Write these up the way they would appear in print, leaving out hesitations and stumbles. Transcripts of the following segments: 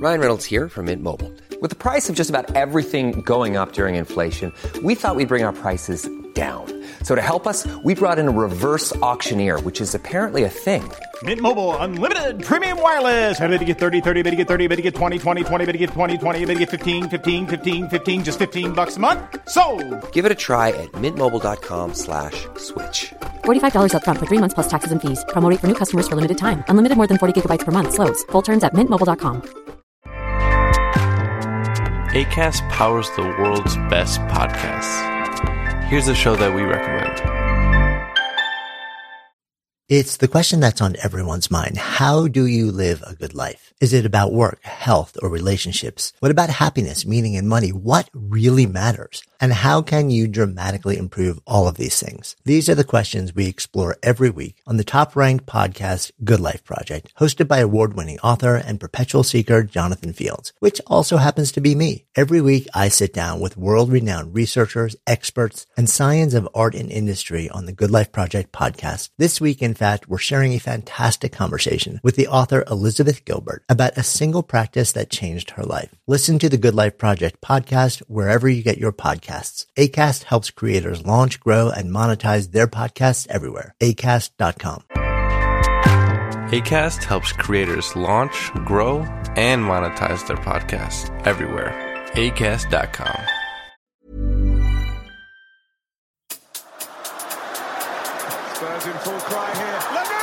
Ryan Reynolds here from Mint Mobile. With the price of just about everything going up during inflation, we thought we'd bring our prices down. So to help us, we brought in a reverse auctioneer, which is apparently a thing. Mint Mobile Unlimited Premium Wireless. How to get 30, 30, bit to get 30, bit to get 20, 20, 20, bit to get 20, 20, bit to get 15, 15, 15, 15, just $15 a month? Sold! Give it a try at mintmobile.com/switch. $45 up front for 3 months plus taxes and fees. Promo rate for new customers for limited time. Unlimited more than 40 gigabytes per month. Slows full terms at mintmobile.com. Acast powers the world's best podcasts. Here's a show that we recommend. It's the question that's on everyone's mind. How do you live a good life? Is it about work, health, or relationships? What about happiness, meaning, and money? What really matters? And how can you dramatically improve all of these things? These are the questions we explore every week on the top-ranked podcast, Good Life Project, hosted by award-winning author and perpetual seeker Jonathan Fields, which also happens to be me. Every week, I sit down with world-renowned researchers, experts, and science of art and industry on the Good Life Project podcast. This week, in fact, we're sharing a fantastic conversation with the author Elizabeth Gilbert about a single practice that changed her life. Listen to the Good Life Project podcast wherever you get your podcasts. Acast helps creators launch, grow, and monetize their podcasts everywhere. Acast.com. Acast helps creators launch, grow, and monetize their podcasts everywhere. Acast.com. Spurs in full cry here.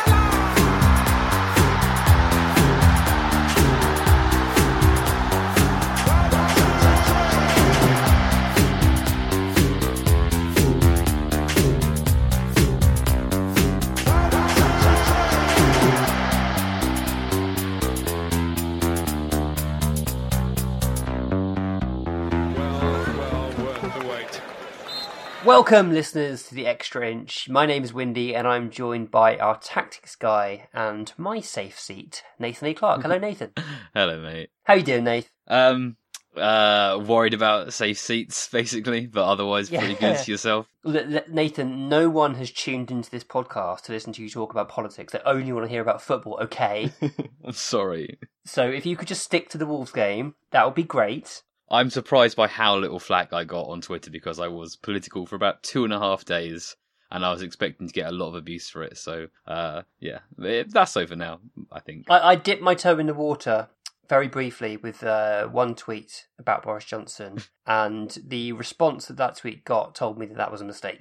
Welcome, listeners, to the Extra Inch. My name is Windy, and I'm joined by our tactics guy and my safe seat, Nathan E. Clark. Hello, Nathan. Hello, mate. How you doing, Nathan? Worried about safe seats, basically, but otherwise pretty good. Yourself? Nathan, no one has tuned into this podcast to listen to you talk about politics. They only want to hear about football, okay? I'm sorry. So if you could just stick to the Wolves game, that would be great. I'm surprised by how little flack I got on Twitter because I was political for about 2.5 days and I was expecting to get a lot of abuse for it. So, yeah, that's over now, I think. I dipped my toe in the water very briefly with one tweet about Boris Johnson, and the response that tweet got told me that was a mistake.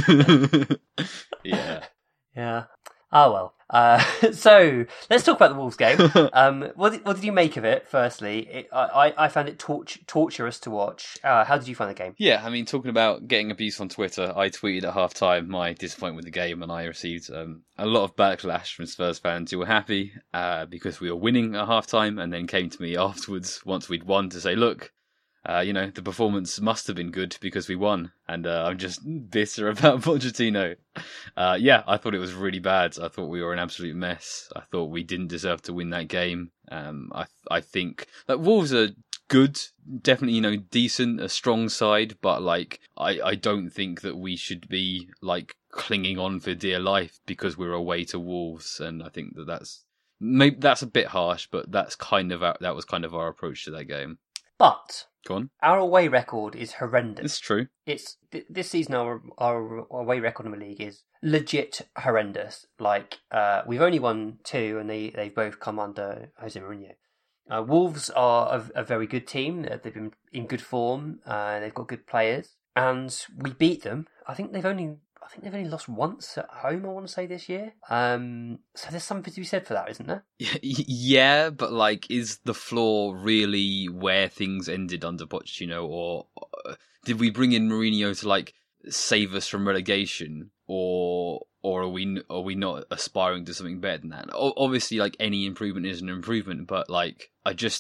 Yeah. Yeah. Oh, well. So, let's talk about the Wolves game. What did you make of it, firstly? I found it torturous to watch. How did you find the game? Yeah, I mean, talking about getting abuse on Twitter, I tweeted at half-time my disappointment with the game, and I received a lot of backlash from Spurs fans who were happy because we were winning at half-time, and then came to me afterwards, once we'd won, to say, look, the performance must have been good because we won. And I'm just bitter about Pochettino. Yeah, I thought it was really bad. I thought we were an absolute mess. I thought we didn't deserve to win that game. I think that Wolves are good, definitely, decent, a strong side. But, I don't think that we should be, clinging on for dear life because we're away to Wolves. And I think that's a bit harsh, but that was kind of our approach to that game. But go on. Our away record is horrendous. It's true. It's this season. Our away record in the league is legit horrendous. We've only won 2, and they've both come under Jose Mourinho. Wolves are a very good team. They've been in good form. They've got good players, and we beat them. I think they've only lost once at home, I want to say, this year. So there's something to be said for that, isn't there? Yeah, but is the floor really where things ended under Pochettino, or did we bring in Mourinho to save us from relegation, or are we not aspiring to something better than that? Obviously, any improvement is an improvement, but I just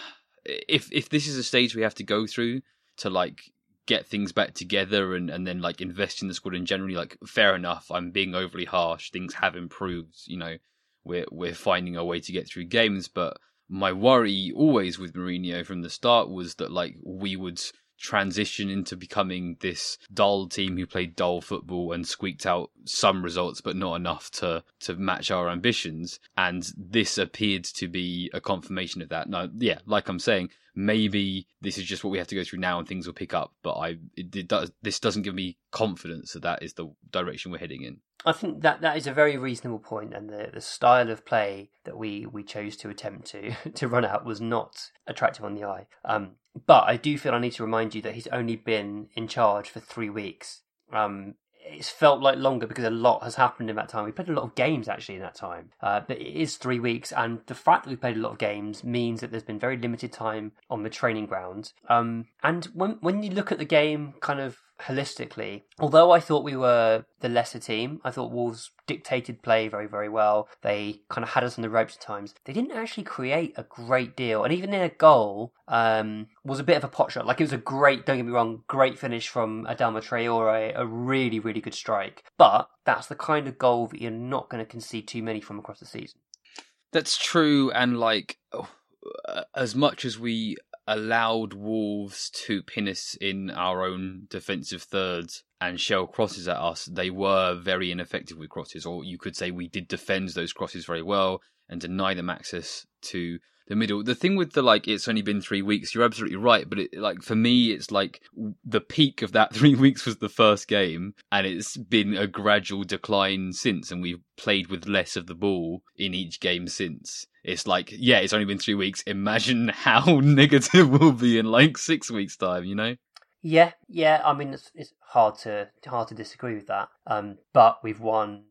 if this is a stage we have to go through to get things back together and then invest in the squad and generally fair enough, I'm being overly harsh, things have improved, we're finding a way to get through games, but my worry always with Mourinho from the start was that we would transition into becoming this dull team who played dull football and squeaked out some results, but not enough to match our ambitions. And this appeared to be a confirmation of that. Now, yeah, like I'm saying, maybe this is just what we have to go through now and things will pick up. But this doesn't give me confidence that is the direction we're heading in. I think that is a very reasonable point, and the style of play that we chose to attempt to run out was not attractive on the eye. But I do feel I need to remind you that he's only been in charge for 3 weeks. It's felt like longer because a lot has happened in that time. We played a lot of games actually in that time, but it is 3 weeks, and the fact that we played a lot of games means that there's been very limited time on the training ground. And when you look at the game kind of holistically, although I thought we were the lesser team, I thought Wolves dictated play very, very well. They kind of had us on the ropes at times. They didn't actually create a great deal, and even their goal was a bit of a pot shot. Like, it was a great, don't get me wrong, great finish from Adama Traore, a really, really good strike. But that's the kind of goal that you're not going to concede too many from across the season. That's true, and as much as we allowed Wolves to pin us in our own defensive thirds and shell crosses at us, they were very ineffective with crosses, or you could say we did defend those crosses very well and deny them access to the middle. The thing with it's only been 3 weeks, you're absolutely right, but for me, it's like the peak of that 3 weeks was the first game, and it's been a gradual decline since, and we've played with less of the ball in each game since. It's it's only been 3 weeks. Imagine how negative we'll be in 6 weeks' time, you know? Yeah. I mean, it's hard to disagree with that. But we've won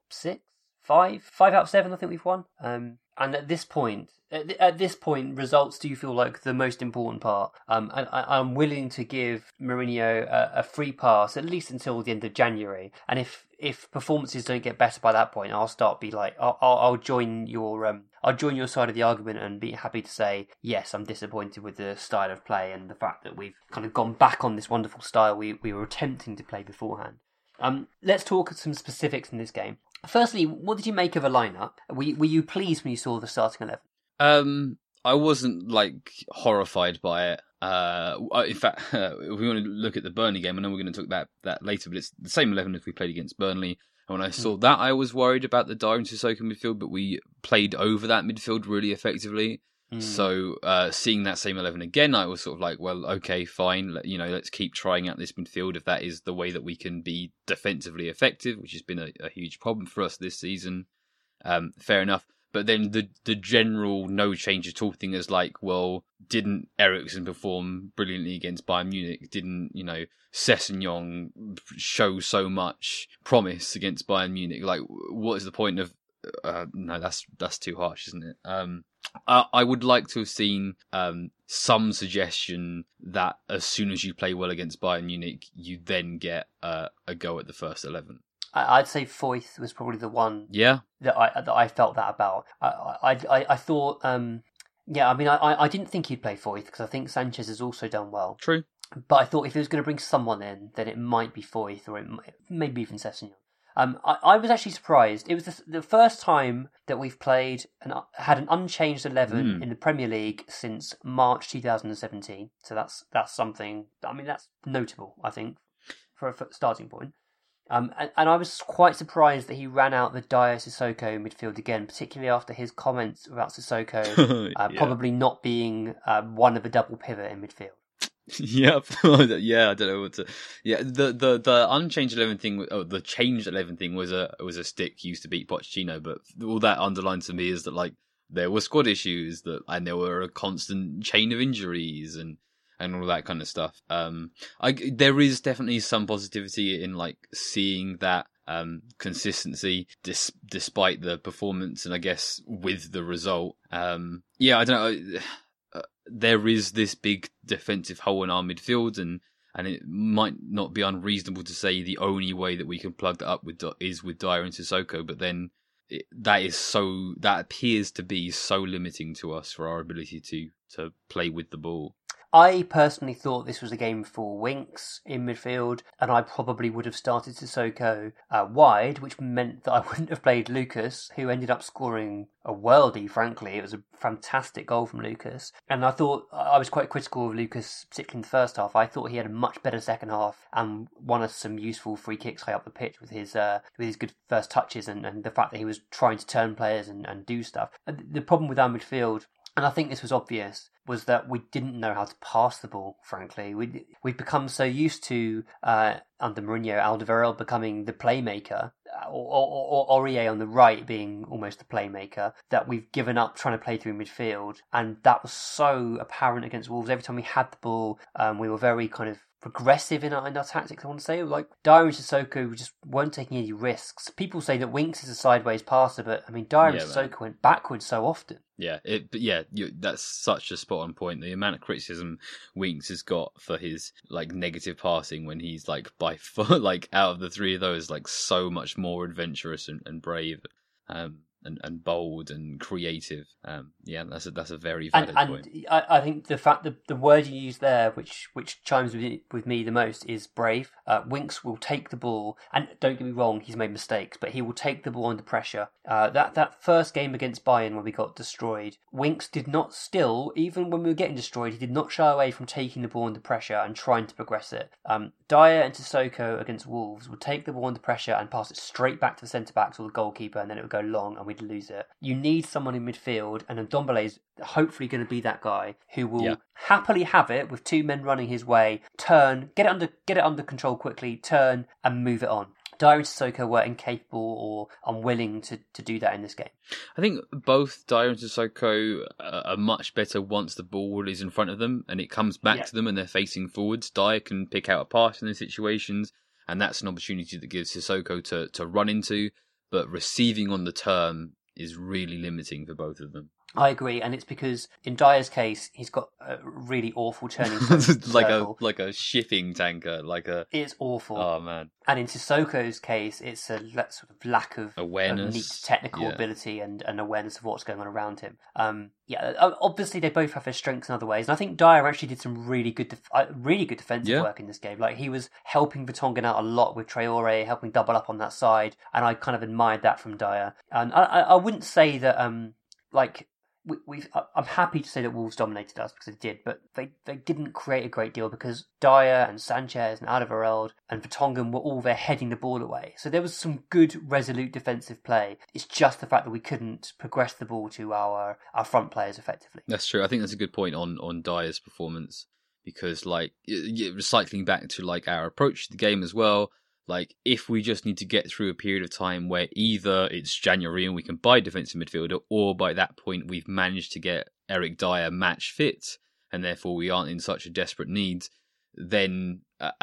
five out of 7. I think we've won. And at this point, results do feel like the most important part. And I'm willing to give Mourinho a free pass at least until the end of January. And if performances don't get better by that point, I'll start I'll join your side of the argument and be happy to say, yes, I'm disappointed with the style of play and the fact that we've kind of gone back on this wonderful style we were attempting to play beforehand. Let's talk some specifics in this game. Firstly, what did you make of a lineup? Were you pleased when you saw the starting 11? I wasn't horrified by it. In fact, if we want to look at the Burnley game, I know we're going to talk about that later, but it's the same 11 as we played against Burnley. And when I saw that, I was worried about the Dyer and Sissoko midfield, but we played over that midfield really effectively. So seeing that same 11 again, I was sort of well, okay, fine. Let's keep trying out this midfield if that is the way that we can be defensively effective, which has been a huge problem for us this season. Fair enough. But then the general no change at all thing is well, didn't Eriksen perform brilliantly against Bayern Munich? Didn't, Sessegnon show so much promise against Bayern Munich? What is the point of... no, that's too harsh, isn't it? I would like to have seen some suggestion that as soon as you play well against Bayern Munich, you then get a go at the first 11. I'd say Foyth was probably the one. Yeah. That I felt that about. I thought. I didn't think he'd play Foyth because I think Sanchez has also done well. True. But I thought if he was going to bring someone in, then it might be Foyth or maybe even Sessegnon. I was actually surprised. It was the first time that we've played and had an unchanged 11 in the Premier League since March 2017. So that's something. I mean, that's notable, I think, for a starting point. And I was quite surprised that he ran out the Dyer Sissoko midfield again, particularly after his comments about Sissoko probably not being one of a double pivot in midfield. Yep. Yeah, I don't know what to. Yeah, the unchanged 11 thing, the changed 11 thing was a stick used to beat Pochettino, but all that underlines to me is that there were squad issues and there were a constant chain of injuries and all that kind of stuff. There is definitely some positivity in seeing that consistency despite the performance and I guess with the result. I don't know. There is this big defensive hole in our midfield and it might not be unreasonable to say the only way that we can plug that up is with Dyer and Sissoko, but then that appears to be so limiting to us for our ability to play with the ball. I personally thought this was a game for Winks in midfield, and I probably would have started Sissoko wide, which meant that I wouldn't have played Lucas, who ended up scoring a worldie, frankly. It was a fantastic goal from Lucas. And I thought, I was quite critical of Lucas, particularly in the first half. I thought he had a much better second half and won us some useful free kicks high up the pitch with his good first touches and the fact that he was trying to turn players and do stuff. The problem with our midfield, and I think this was obvious, was that we didn't know how to pass the ball, frankly. We'd become so used to, under Mourinho, Alderweireld becoming the playmaker, or Aurier on the right being almost the playmaker, that we've given up trying to play through midfield. And that was so apparent against Wolves. Every time we had the ball, we were very kind of progressive in our tactics, I want to say. Like, Dyer and Sissoko just weren't taking any risks. People say that Winks is a sideways passer, but I mean, Dyer and Sissoko went backwards so often. Yeah, that's such a spot on point. The amount of criticism Winks has got for his like negative passing when he's like by far, like out of the three of those, like so much more adventurous and brave. And bold and creative. That's a very valid point. And I think the fact that the word you use there, which chimes with me the most, is brave. Winks will take the ball, and don't get me wrong, he's made mistakes, but he will take the ball under pressure. That first game against Bayern when we got destroyed, Winks did not still, even when we were getting destroyed, he did not shy away from taking the ball under pressure and trying to progress it. Dyer and Sissoko against Wolves would take the ball under pressure and pass it straight back to the centre-backs or the goalkeeper, and then it would go long and we'd lose it. You need someone in midfield, and Ndombele is hopefully going to be that guy who will happily have it with two men running his way, turn, get it under control quickly, turn and move it on. Dyer and Sissoko were incapable or unwilling to do that in this game. I think both Dyer and Sissoko are much better once the ball is in front of them and it comes back to them and they're facing forwards. Dyer can pick out a pass in those situations, and that's an opportunity that gives Sissoko to run into, but receiving on the turn is really limiting for both of them. I agree, and it's because in Dyer's case, he's got a really awful turning like a shipping tanker, It's awful. Oh man! And in Sissoko's case, it's a sort of lack of awareness, neat technical ability, and awareness of what's going on around him. Obviously they both have their strengths in other ways, and I think Dyer actually did some really good defensive work in this game. Like, he was helping Vertonghen out a lot with Traore, helping double up on that side, and I kind of admired that from Dyer. And I wouldn't say that I'm happy to say that Wolves dominated us, because they did, but they didn't create a great deal because Dyer and Sanchez and Alderweireld and Vertonghen were all there heading the ball away. So there was some good, resolute defensive play. It's just the fact that we couldn't progress the ball to our front players effectively. That's true. I think that's a good point on Dyer's performance, because cycling back to like our approach to the game as well. Like, if we just need to get through a period of time where either it's January and we can buy a defensive midfielder, or by that point we've managed to get Eric Dyer match fit, and therefore we aren't in such a desperate need, then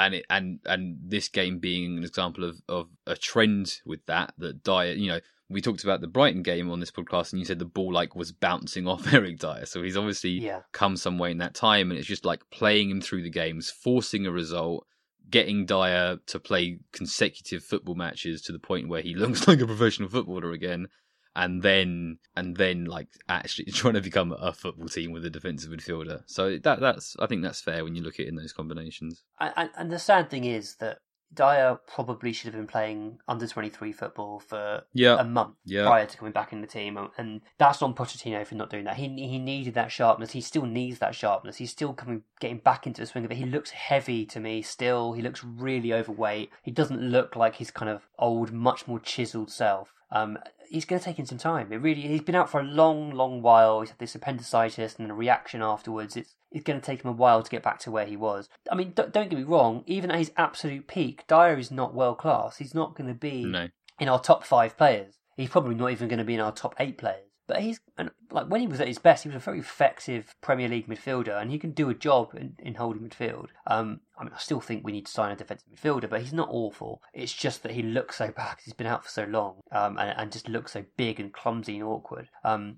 and this game being an example of a trend with that Dyer, we talked about the Brighton game on this podcast, and you said the ball was bouncing off Eric Dyer, so he's obviously come some way in that time, and it's just like playing him through the games, forcing a result, getting Dyer to play consecutive football matches to the point where he looks like a professional footballer again, and then like actually trying to become a football team with a defensive midfielder. So I think that's fair when you look at it in those combinations. And the sad thing is that Dyer probably should have been playing under-23 football for a month prior to coming back in the team, and that's on Pochettino for not doing that. He needed that sharpness. He still needs that sharpness. He's still getting back into the swing of it. He looks heavy to me still. He looks really overweight. He doesn't look like his kind of old, much more chiseled self. He's going to take him some time. He's been out for a long, long while. He's had this appendicitis and a reaction afterwards. It's going to take him a while to get back to where he was. I mean, don't get me wrong, even at his absolute peak, Dyer is not world class. He's not going to be in our top 5 players. He's probably not even going to be in our top 8 players. But when he was at his best, he was a very effective Premier League midfielder, and he can do a job in holding midfield. I still think we need to sign a defensive midfielder, but he's not awful. It's just that he looks so bad because he's been out for so long, and just looks so big and clumsy and awkward. I'm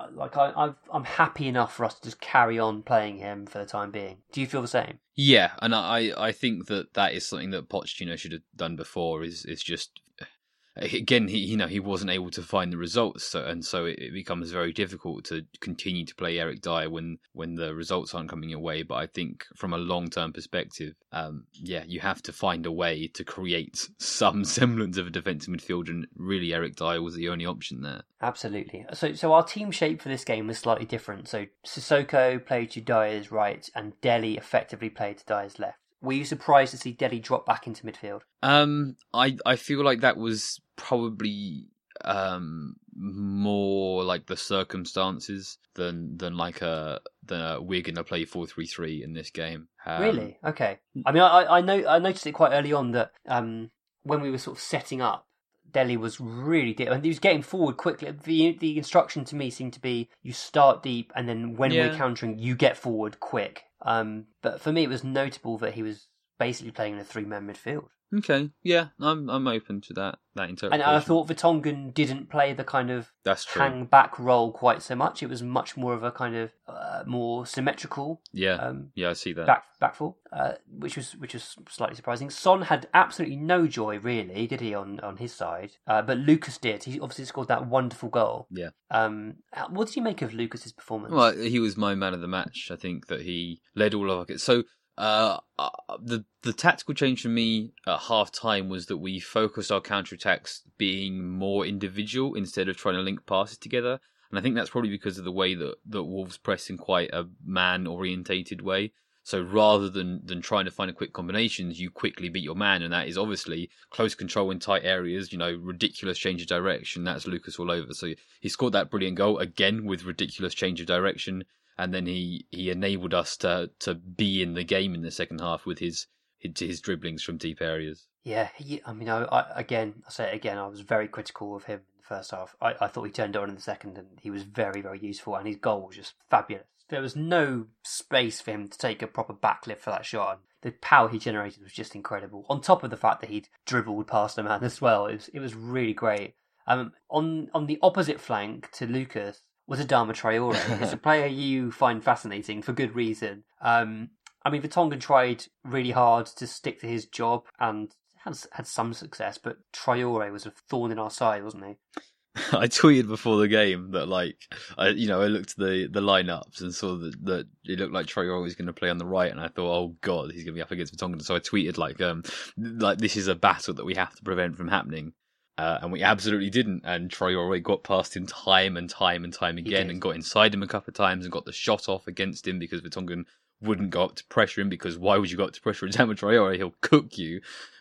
happy enough for us to just carry on playing him for the time being. Do you feel the same? Yeah, and I think that is something that Pochettino should have done before. Is just again, he wasn't able to find the results, so it becomes very difficult to continue to play Eric Dyer when the results aren't coming your way. But I think from a long-term perspective, you have to find a way to create some semblance of a defensive midfield, and really Eric Dyer was the only option there. Absolutely. So our team shape for this game was slightly different. So Sissoko played to Dyer's right, and Dele effectively played to Dyer's left. Were you surprised to see Dele drop back into midfield? I feel like that was probably more like the circumstances than we're going to play 4-3-3 in this game. Really? Okay. I mean, I noticed it quite early on that when we were sort of setting up, Dele was really deep, and he was getting forward quickly. The instruction to me seemed to be you start deep, and then when we're countering, you get forward quick. But for me, it was notable that he was basically playing in a 3-man midfield. Okay, yeah, I'm open to that interpretation. And I thought Vertonghen didn't play the kind of hang back role quite so much. It was much more of a kind of more symmetrical. I see that back four, which was slightly surprising. Son had absolutely no joy, really, did he, on his side? But Lucas did. He obviously scored that wonderful goal. Yeah. What did you make of Lucas's performance? Well, he was my man of the match. I think that he led all of it. So. The tactical change for me at half time was that we focused our counterattacks being more individual instead of trying to link passes together, and I think that's probably because of the way that Wolves press in quite a man orientated way. So rather than trying to find a quick combinations, you quickly beat your man, and that is obviously close control in tight areas, ridiculous change of direction. That's Lucas all over. So he scored that brilliant goal again with ridiculous change of direction. And then he enabled us to be in the game in the second half with his dribblings from deep areas. Yeah, I say it again, I was very critical of him in the first half. I thought he turned it on in the second, and he was very, very useful, and his goal was just fabulous. There was no space for him to take a proper backlift for that shot. The power he generated was just incredible. On top of the fact that he'd dribbled past a man as well, it was really great. On the opposite flank to Lucas was Adama Traore. It's a player you find fascinating for good reason. Vertonghen tried really hard to stick to his job and had some success, but Traore was a thorn in our side, wasn't he? I tweeted before the game that I looked at the lineups and saw that it looked like Traore was going to play on the right, and I thought, oh god, he's going to be up against Vertonghen. So I tweeted like this is a battle that we have to prevent from happening. And we absolutely didn't. And Traore got past him time and time again, and got inside him a couple of times and got the shot off against him because Vertonghen wouldn't go up to pressure him, because why would you go up to pressure Adama Traore? He'll cook you.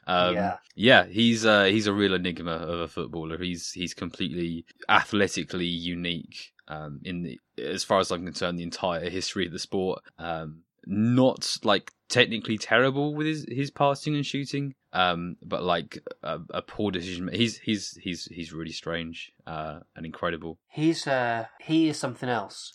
He's a real enigma of a footballer. He's completely athletically unique as far as I'm concerned, the entire history of the sport. Not technically terrible with his passing and shooting, but a poor decision. He's really strange and incredible. He is something else.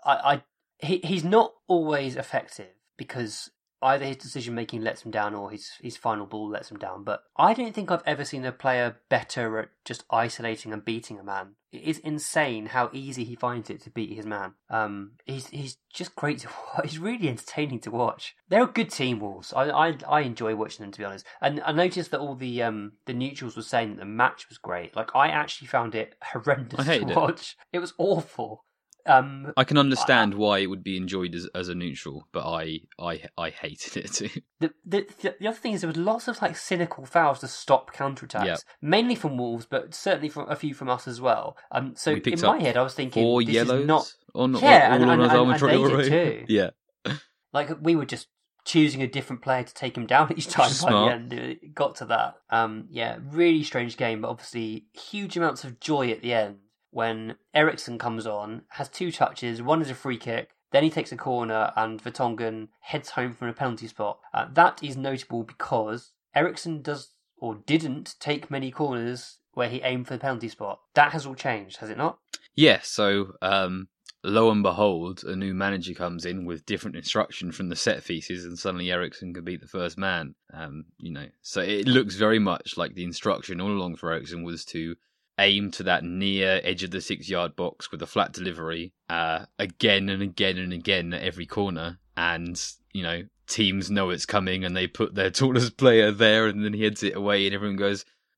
He's not always effective because either his decision making lets him down or his final ball lets him down. But I don't think I've ever seen a player better at just isolating and beating a man. It is insane how easy he finds it to beat his man. He's just great to watch. He's really entertaining to watch. They're a good team, Wolves. I enjoy watching them, to be honest. And I noticed that all the neutrals were saying that the match was great. I actually found it horrendous to watch. It was awful. I can understand why it would be enjoyed as a neutral, but I hated it too. The other thing is there was lots of cynical fouls to stop counterattacks, mainly from Wolves, but certainly from a few from us as well. So in my head, I was thinking 4 this yellows is not and they did too. Yeah, we were just choosing a different player to take him down each time. By the end, it got to that. Really strange game, but obviously huge amounts of joy at the end. When Eriksen comes on, has 2 touches, one is a free kick, then he takes a corner and Vertonghen heads home from a penalty spot. That is notable because Eriksen didn't take many corners where he aimed for the penalty spot. That has all changed, has it not? Yeah, so lo and behold, a new manager comes in with different instruction from the set pieces, and suddenly Eriksen can beat the first man. So it looks very much like the instruction all along for Eriksen was to aim to that near edge of the 6-yard box with a flat delivery again and again and again at every corner. And, teams know it's coming and they put their tallest player there and then he heads it away and everyone goes,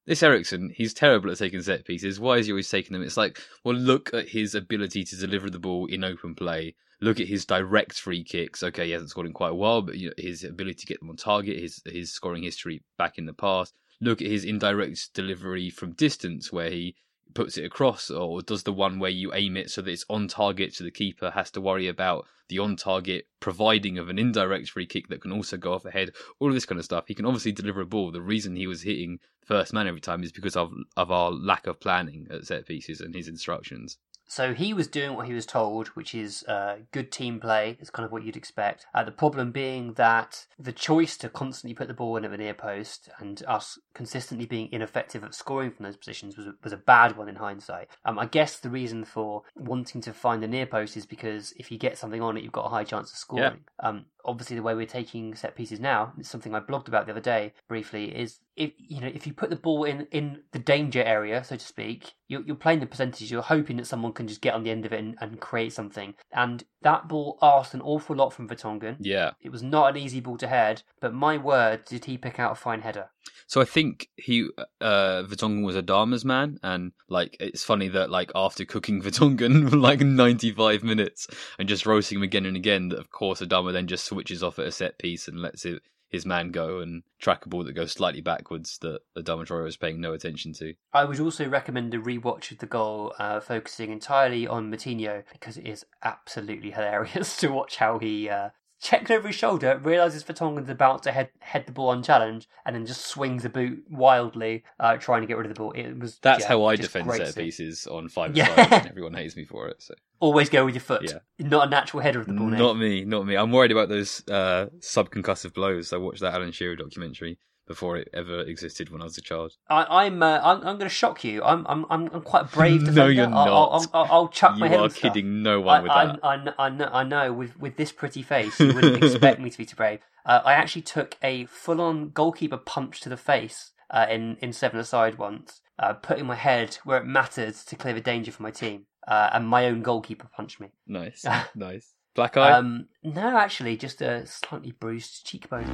this Eriksen, he's terrible at taking set pieces. Why is he always taking them? It's like, well, look at his ability to deliver the ball in open play. Look at his direct free kicks. Okay, he hasn't scored in quite a while, but his ability to get them on target, his scoring history back in the past. Look at his indirect delivery from distance, where he puts it across, or does the one where you aim it so that it's on target, so the keeper has to worry about the on target providing of an indirect free kick that can also go off ahead. All of this kind of stuff. He can obviously deliver a ball. The reason he was hitting first man every time is because of our lack of planning at set pieces and his instructions. So he was doing what he was told, which is good team play. It's kind of what you'd expect. The problem being that the choice to constantly put the ball in at the near post and us consistently being ineffective at scoring from those positions was a bad one in hindsight. I guess the reason for wanting to find the near post is because if you get something on it, you've got a high chance of scoring. Yeah. Obviously, the way we're taking set pieces now, it's something I blogged about the other day briefly, is if you put the ball in the danger area, so to speak, you're playing the percentage, you're hoping that someone can just get on the end of it and create something. And that ball asked an awful lot from Vertonghen. Yeah. It was not an easy ball to head, but my word, did he pick out a fine header. So I think Vertonghen was Adama's man, and it's funny that after cooking Vertonghen for 95 minutes and just roasting him again and again, that of course Adama then just switches off at a set piece and lets his man go and track a ball that goes slightly backwards that Adama Traore was paying no attention to. I would also recommend a rewatch of the goal, focusing entirely on Moutinho, because it is absolutely hilarious to watch how he checks over his shoulder, realises Vertonghen's about to head the ball unchallenged, and then just swings the boot wildly, trying to get rid of the ball. That's how I defend set pieces on 5-a-side, and everyone hates me for it. So. Always go with your foot. Yeah. Not a natural header of the ball. Not me. I'm worried about those subconcussive blows. I watched that Alan Shearer documentary before it ever existed when I was a child. I'm going to shock you. I'm quite a brave defender. No, you're not. I'll chuck my head. You are kidding no one with that. I know. With this pretty face, you wouldn't expect me to be too brave. I actually took a full-on goalkeeper punch to the face in 7-a-side once, putting my head where it mattered to clear the danger for my team. And my own goalkeeper punched me. Nice. Black eye? No, actually, just a slightly bruised cheekbone.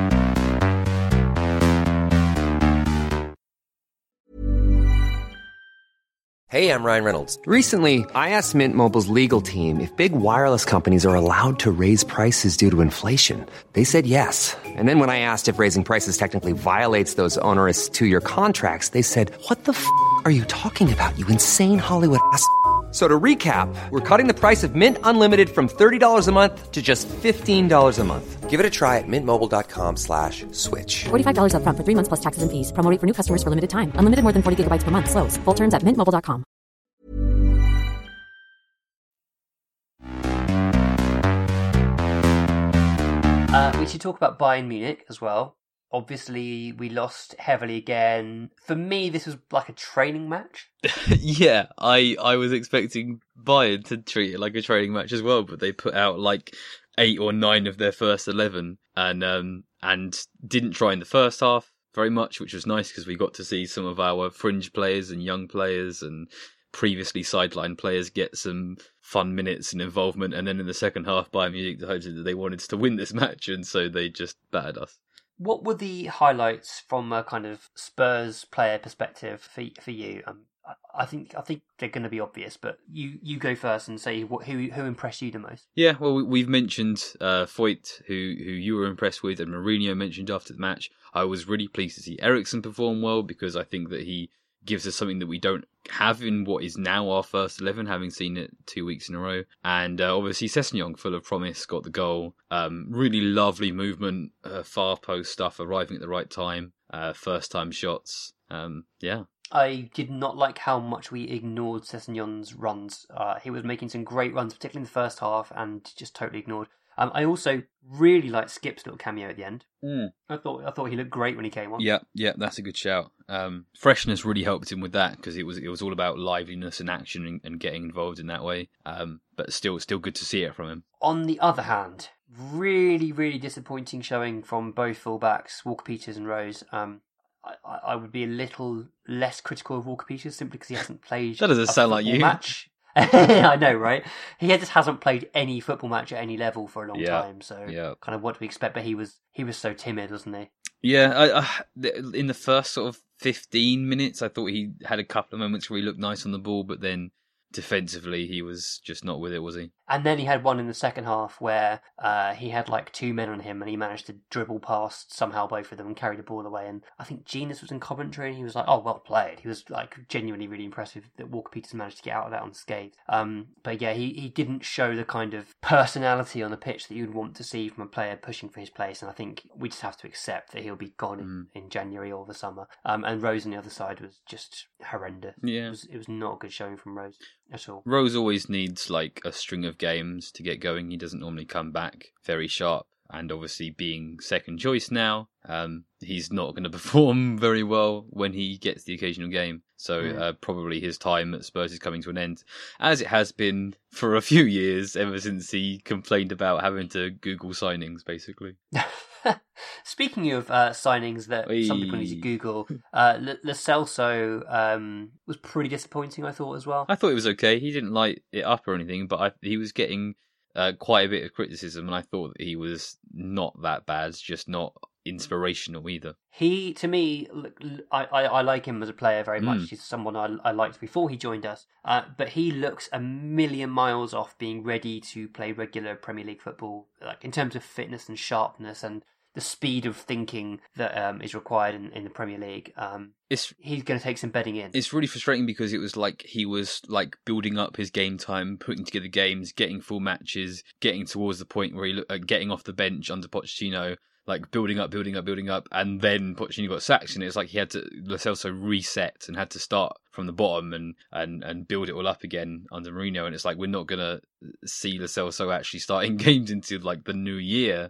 Hey, I'm Ryan Reynolds. Recently, I asked Mint Mobile's legal team if big wireless companies are allowed to raise prices due to inflation. They said yes. And then when I asked if raising prices technically violates those onerous 2-year contracts, they said, "What the f*** are you talking about, you insane Hollywood ass?" So to recap, we're cutting the price of Mint Unlimited from $30 a month to just $15 a month. Give it a try at mintmobile.com/switch. $45 up front for 3 months plus taxes and fees. Promo rate for new customers for limited time. Unlimited more than 40 gigabytes per month. Slows full terms at mintmobile.com. We should talk about Bayern Munich as well. Obviously, we lost heavily again. For me, this was like a training match. Yeah, I was expecting Bayern to treat it like a training match as well, but they put out 8 or 9 of their first 11 and didn't try in the first half very much, which was nice because we got to see some of our fringe players and young players and previously sidelined players get some fun minutes and involvement. And then in the second half, Bayern Munich decided that they wanted to win this match, and so they just battered us. What were the highlights from a kind of Spurs player perspective for you? I think they're going to be obvious, but you go first and say who impressed you the most. Yeah, well, we've mentioned Foyt, who you were impressed with, and Mourinho mentioned after the match. I was really pleased to see Eriksen perform well, because I think that he gives us something that we don't have in what is now our first 11, having seen it 2 weeks in a row. And obviously Sessegnon, full of promise, got the goal. Really lovely movement, far post stuff, arriving at the right time, first time shots. Yeah. I did not like how much we ignored Sessegnon's runs. He was making some great runs, particularly in the first half, and just totally ignored. I also really liked Skip's little cameo at the end. I thought he looked great when he came on. Yeah, that's a good shout. Freshness really helped him with that, because it was all about liveliness and action and getting involved in that way. But still good to see it from him. On the other hand, really, really disappointing showing from both fullbacks, Walker-Peters and Rose. I would be a little less critical of Walker-Peters simply because he hasn't played. That doesn't sound like you. Match. I know, right? He just hasn't played any football match at any level for a long time. So, kind of what do we expect? But he was so timid, wasn't he? Yeah, in the first sort of 15 minutes, I thought he had a couple of moments where he looked nice on the ball, but then defensively he was just not with it, was he? And then he had one in the second half where he had like 2 men on him and he managed to dribble past somehow both of them and carry the ball away. And I think Genius was in commentary and he was like, oh, well played. He was like genuinely really impressive that Walker Peters managed to get out of that unscathed. But yeah, he didn't show the kind of personality on the pitch that you'd want to see from a player pushing for his place. And I think we just have to accept that he'll be gone in January or the summer. And Rose on the other side was just horrendous. Yeah. It was not a good showing from Rose at all. Rose always needs like a string of games to get going. He doesn't normally come back very sharp, and obviously being second choice now, he's not going to perform very well when he gets the occasional game. So probably his time at Spurs is coming to an end, as it has been for a few years ever since he complained about having to Google signings, basically. Speaking of signings that some people need to Google, Lo Celso was pretty disappointing, I thought, as well. I thought it was okay. He didn't light it up or anything, but he was getting quite a bit of criticism, and I thought that he was not that bad, just not inspirational either. He, to me, I like him as a player very much. He's someone I liked before he joined us, but he looks a million miles off being ready to play regular Premier League football, like in terms of fitness and sharpness and the speed of thinking that is required in the Premier League. He's going to take some bedding in. It's really frustrating because it was like he was like building up his game time, putting together games, getting full matches, getting towards the point where he getting off the bench under Pochettino, like building up, and then Pochettino got sacked, and it's like he had to Lo Celso reset and had to start from the bottom and build it all up again under Mourinho, and it's like we're not gonna see Lo Celso actually starting games into like the new year.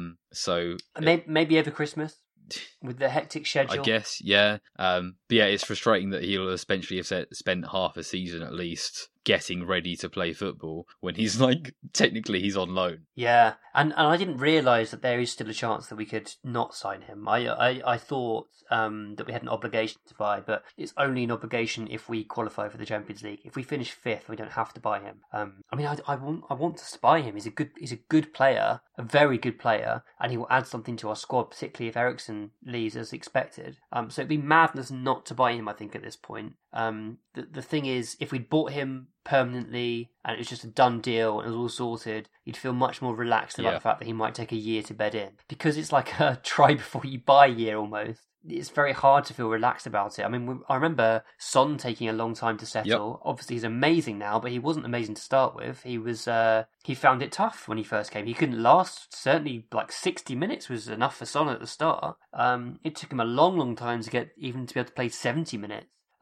So maybe over Christmas with the hectic schedule, I guess, yeah. But yeah, it's frustrating that he'll essentially have spent half a season at least getting ready to play football when he's like technically he's on loan. Yeah, and I didn't realise that there is still a chance that we could not sign him. I thought that we had an obligation to buy, but it's only an obligation if we qualify for the Champions League. If we finish fifth, we don't have to buy him. I mean, I want to buy him. He's a good player, a very good player, and he will add something to our squad, particularly if Eriksen leaves as expected. So it'd be madness not to buy him, I think, at this point. The thing is, if we'd bought him permanently and it was just a done deal and it was all sorted, you'd feel much more relaxed about the fact that he might take a year to bed in. Because it's like a try before you buy year almost. It's very hard to feel relaxed about it. I mean, I remember Son taking a long time to settle. Yep. Obviously, he's amazing now, but he wasn't amazing to start with. He found it tough when he first came. He couldn't last. Certainly, like 60 minutes was enough for Son at the start. It took him a long time to be able to play 70 minutes.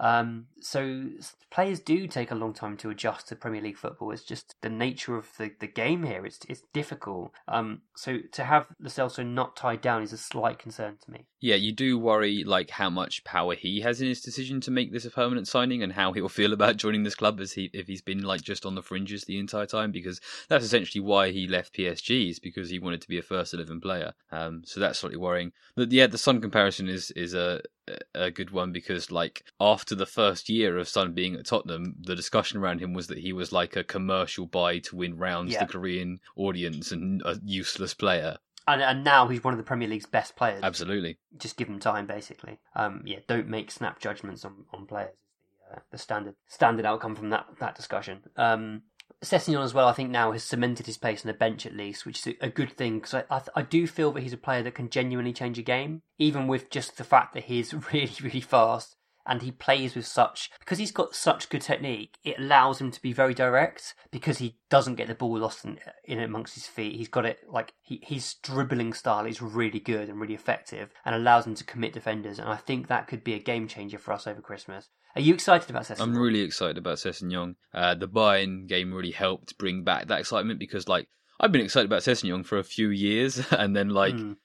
So players do take a long time to adjust to Premier League football. It's just the nature of the game here. It's difficult. So to have Lo Celso not tied down is a slight concern to me. Yeah, you do worry like how much power he has in his decision to make this a permanent signing and how he'll feel about joining this club if he's been like just on the fringes the entire time, because that's essentially why he left PSG, is because he wanted to be a first 11 player. So that's slightly worrying. But yeah, the Son comparison is a good one, because like after the first year of Son being at Tottenham, the discussion around him was that he was like a commercial buy to win round the Korean audience and a useless player. And now he's one of the Premier League's best players. Absolutely. Just give him time, basically. Don't make snap judgments on players. The standard outcome from that discussion. Sessegnon as well, I think now has cemented his place on the bench at least, which is a good thing, because I do feel that he's a player that can genuinely change a game, even with just the fact that he's really, really fast. And he plays because he's got such good technique, it allows him to be very direct, because he doesn't get the ball lost in amongst his feet. He's got it, like, his dribbling style is really good and really effective and allows him to commit defenders. And I think that could be a game changer for us over Christmas. Are you excited about Sessegnon? I'm really excited about Sessegnon. The Bayern game really helped bring back that excitement, because, like, I've been excited about Sessegnon for a few years, and then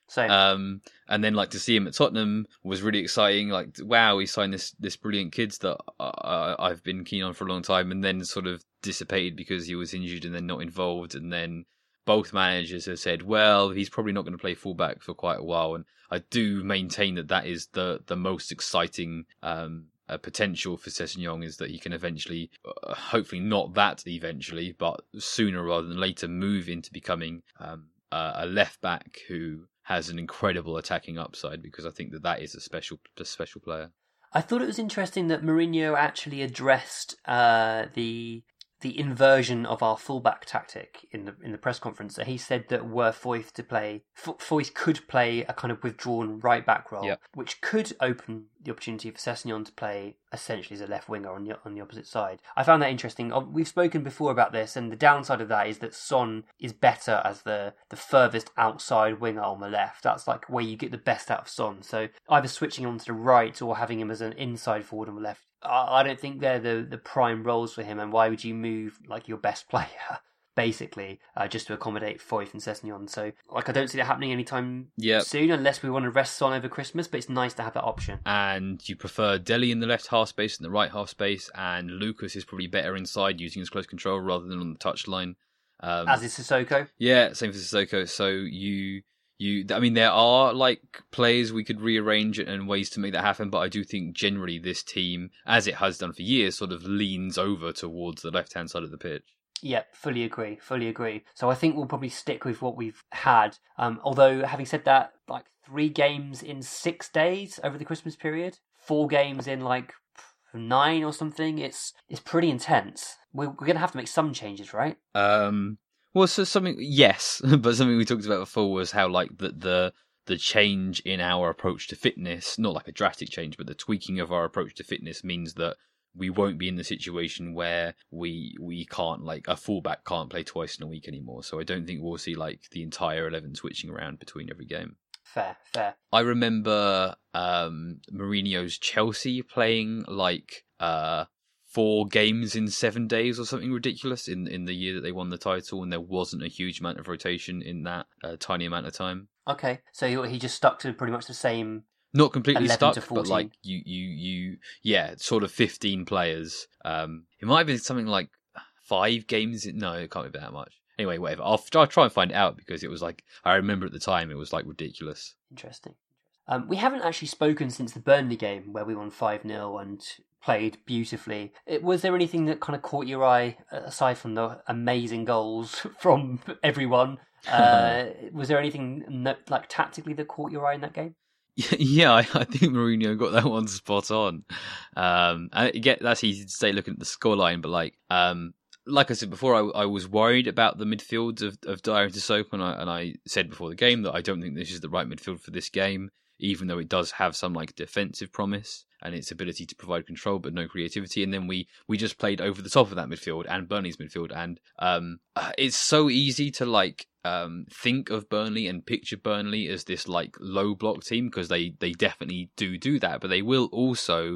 and then to see him at Tottenham was really exciting. Like, wow, he signed this brilliant kid that I've been keen on for a long time, and then sort of dissipated because he was injured and then not involved. And then both managers have said, well, he's probably not going to play fullback for quite a while. And I do maintain that is the most exciting potential for Sessegnon, is that he can eventually, hopefully not that eventually, but sooner rather than later, move into becoming a left back who has an incredible attacking upside, because I think that is a special player. I thought it was interesting that Mourinho actually addressed the inversion of our fullback tactic in the press conference. He said that were Foyth to play, Foyth could play a kind of withdrawn right back role, which could open the opportunity for Sessegnon to play essentially as a left winger on the opposite side. I found that interesting. We've spoken before about this, and the downside of that is that Son is better as the furthest outside winger on the left. That's like where you get the best out of Son. So either switching on to the right or having him as an inside forward on the left, I don't think they're the prime roles for him. And why would you move like your best player basically just to accommodate Foyth and Sessegnon? So like I don't see that happening anytime soon, unless we want to rest Son over Christmas. But it's nice to have that option. And you prefer Dele in the left half space and the right half space, and Lucas is probably better inside using his close control rather than on the touchline. As is Sissoko. Yeah, same for Sissoko. So I mean, there are like players we could rearrange and ways to make that happen, but I do think generally this team, as it has done for years, sort of leans over towards the left-hand side of the pitch. Yeah, fully agree. So I think we'll probably stick with what we've had. Although, having said that, like 3 games in 6 days over the Christmas period, 4 games in like 9 or something, it's pretty intense. We're going to have to make some changes, right? Well, so something, yes, but something we talked about before was how like the change in our approach to fitness, not like a drastic change, but the tweaking of our approach to fitness means that we won't be in the situation where we can't, like, a fullback can't play twice in a week anymore. So I don't think we'll see like the entire 11 switching around between every game. Fair. I remember Mourinho's Chelsea playing like 4 games in 7 days or something ridiculous in the year that they won the title, and there wasn't a huge amount of rotation in that tiny amount of time. Okay, so he just stuck to pretty much the same. Not completely stuck, but like you sort of 15 players. It might have been something like 5 games. No, it can't be that much. Anyway, whatever. I'll try and find it out, because it was like, I remember at the time it was like ridiculous. Interesting. We haven't actually spoken since the Burnley game where we won 5-0 and played beautifully. Was there anything that kind of caught your eye, aside from the amazing goals from everyone? Was there anything like tactically that caught your eye in that game? Yeah, I think Mourinho got that one spot on. That's easy to say looking at the scoreline, but like I said before, I was worried about the midfield of Dier and Sissoko, and I said before the game that I don't think this is the right midfield for this game, even though it does have some like defensive promise and its ability to provide control but no creativity. And then we just played over the top of that midfield and Burnley's midfield, and it's so easy to like think of Burnley and picture Burnley as this like low block team, because they definitely do that, but they will also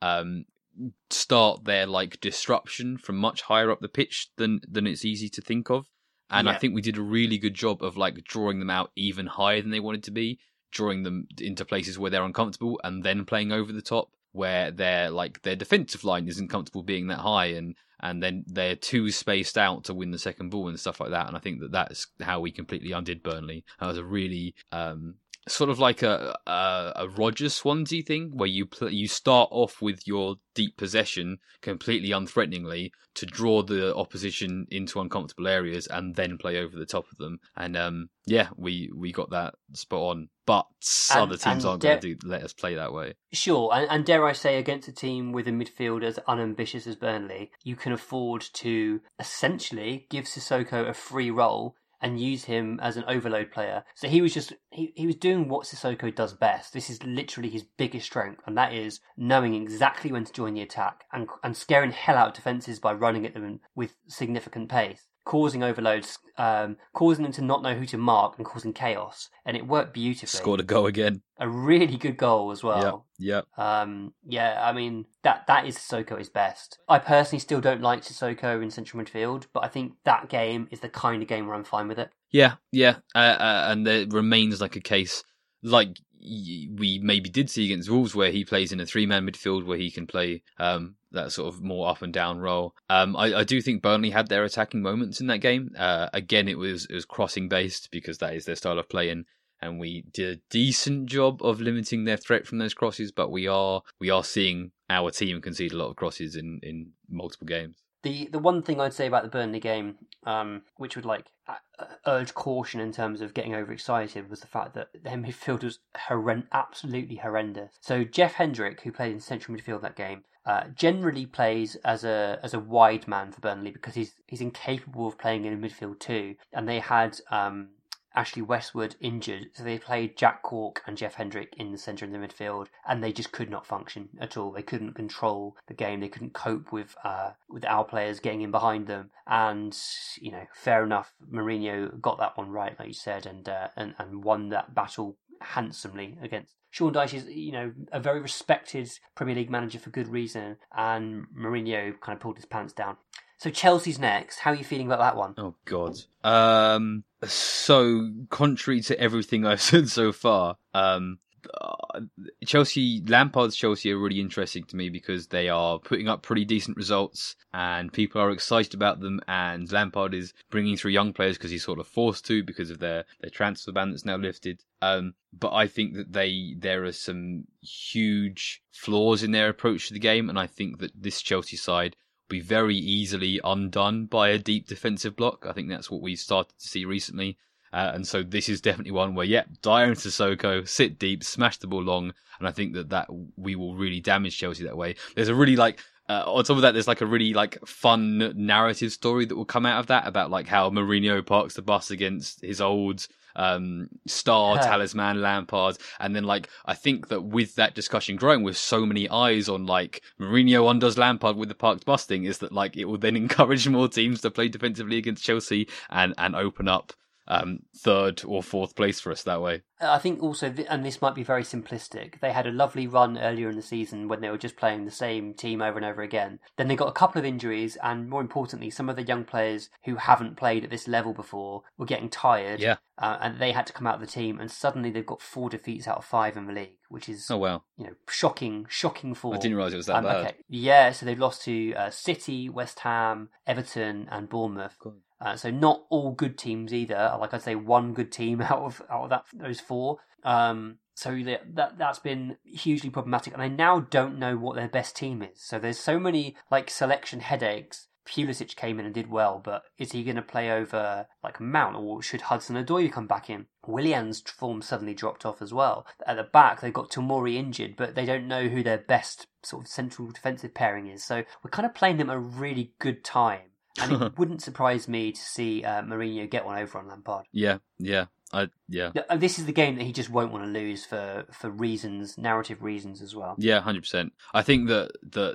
start their like disruption from much higher up the pitch than it's easy to think of. And I think we did a really good job of like drawing them out even higher than they wanted to be, drawing them into places where they're uncomfortable, and then playing over the top where their defensive line isn't comfortable being that high, and then they're too spaced out to win the second ball and stuff like that. And I think that's how we completely undid Burnley. That was a really sort of like a Rodgers Swansea thing, where you start off with your deep possession completely unthreateningly to draw the opposition into uncomfortable areas and then play over the top of them. And we got that spot on. But other teams aren't going to let us play that way. Sure, and dare I say, against a team with a midfield as unambitious as Burnley, you can afford to essentially give Sissoko a free role and use him as an overload player. So he was doing what Sissoko does best. This is literally his biggest strength, and that is knowing exactly when to join the attack and scaring hell out of defences by running at them with significant pace, causing overloads, causing them to not know who to mark, and causing chaos. And it worked beautifully. Scored a goal again. A really good goal as well. Yep. I mean, that is Sissoko at his best. I personally still don't like Sissoko in central midfield, but I think that game is the kind of game where I'm fine with it. Yeah. And there remains like a case, like we maybe did see against Wolves, where he plays in a 3-man midfield where he can play that sort of more up and down role. I do think Burnley had their attacking moments in that game. Again, it was crossing based, because that is their style of play, and we did a decent job of limiting their threat from those crosses. But we are seeing our team concede a lot of crosses in multiple games. The one thing I'd say about the Burnley game, which would urge caution in terms of getting overexcited, was the fact that their midfield was absolutely horrendous. So Jeff Hendrick, who played in central midfield that game, generally plays as a wide man for Burnley because he's incapable of playing in a midfield too. And they had Ashley Westwood injured, so they played Jack Cork and Jeff Hendrick in the centre of the midfield, and they just could not function at all. They couldn't control the game. They couldn't cope with our players getting in behind them. And fair enough, Mourinho got that one right, like you said, and won that battle handsomely against Sean Dyche. Is a very respected Premier League manager for good reason, and Mourinho kind of pulled his pants down. So Chelsea's next. How are you feeling about that one? Oh, God. So, contrary to everything I've said so far, Lampard's Chelsea are really interesting to me because they are putting up pretty decent results and people are excited about them, and Lampard is bringing through young players because he's sort of forced to because of their transfer ban that's now lifted. But I think that there are some huge flaws in their approach to the game, and I think that this Chelsea side be very easily undone by a deep defensive block. I think that's what we've started to see recently. And so this is definitely one where, Dier and Sissoko sit deep, smash the ball long, and I think that we will really damage Chelsea that way. There's a really on top of that, there's a really fun narrative story that will come out of that about how Mourinho parks the bus against his old star talisman Lampard, and then I think that with that discussion growing with so many eyes on Mourinho undoes Lampard with the parked bus thing, is that it will then encourage more teams to play defensively against Chelsea and open up third or fourth place for us that way. I think also, and this might be very simplistic, they had a lovely run earlier in the season when they were just playing the same team over and over again. Then they got a couple of injuries, and more importantly, some of the young players who haven't played at this level before were getting tired. Yeah. And they had to come out of the team, and suddenly they've got 4 defeats out of 5 in the league, which is shocking form. I didn't realise it was that bad. Okay. Yeah, so they've lost to City, West Ham, Everton, and Bournemouth. God. So not all good teams either. I'd say one good team out of those 4. So that's been hugely problematic, and I now don't know what their best team is. So there's so many selection headaches. Pulisic came in and did well, but is he going to play over Mount, or should Hudson-Odoi come back in? Willian's form suddenly dropped off as well. At the back, they've got Tomori injured, but they don't know who their best sort of central defensive pairing is. So we're kind of playing them at a really good time. And it wouldn't surprise me to see Mourinho get one over on Lampard. Yeah. This is the game that he just won't want to lose for reasons, narrative reasons as well. Yeah, 100%. I think that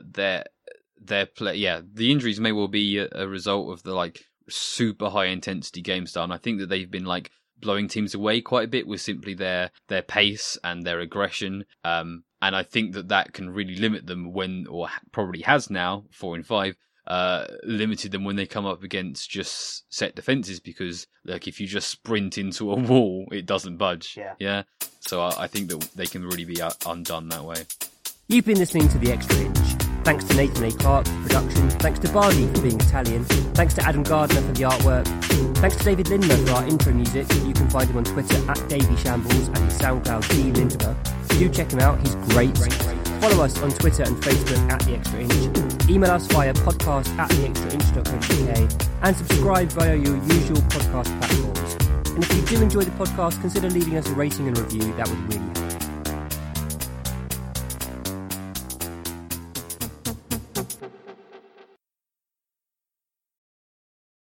their play, the injuries may well be a result of the super high intensity game style. And I think that they've been blowing teams away quite a bit with simply their pace and their aggression. And I think that can really limit them probably has now, 4 and 5. Limited them when they come up against just set defences, because if you just sprint into a wall, it doesn't budge. Yeah. So I think that they can really be undone that way. You've been listening to The Extra Inch. Thanks to Nathan A. Clark for production. Thanks to Bardi for being Italian. Thanks to Adam Gardner for the artwork. Thanks to David Lindmer for our intro music. You can find him on Twitter @DavyShambles and his SoundCloud @DLindmer. Do check him out, he's great. Follow us on Twitter and Facebook @The Extra Inch. Email us via podcast@theextrainch.co.uk and subscribe via your usual podcast platforms. And if you do enjoy the podcast, consider leaving us a rating and review. That would really